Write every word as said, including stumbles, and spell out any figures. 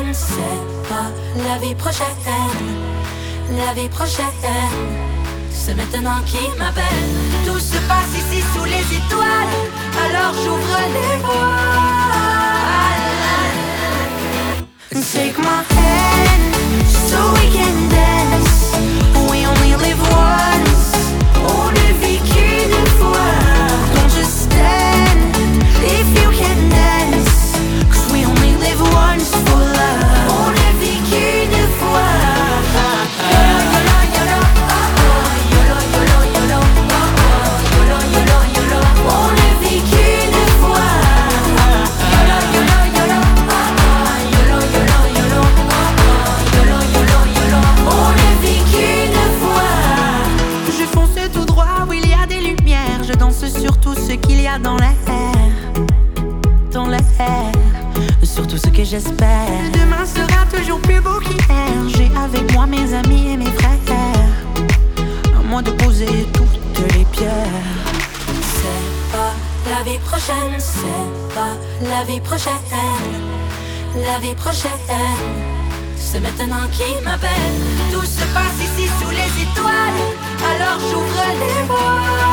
prochaine, c'est pas la vie prochaine. La vie prochaine, c'est maintenant qui m'appelle. Tout se passe ici sous les étoiles, alors j'ouvre les voiles. Take my hand, so we can dance. We only live once, on ne vit qu'une fois. Don't just stand, if you can dance, cause we only live once for love. On ne vit qu'une fois. Surtout ce qu'il y a dans l'air, dans l'air, surtout ce que j'espère. Demain sera toujours plus beau qu'hier. J'ai avec moi mes amis et mes frères, à moi de poser toutes les pierres. C'est pas la vie prochaine, c'est pas la vie prochaine. La vie prochaine, c'est maintenant qui m'appelle. Tout se passe ici sous les étoiles, alors j'ouvre les voiles.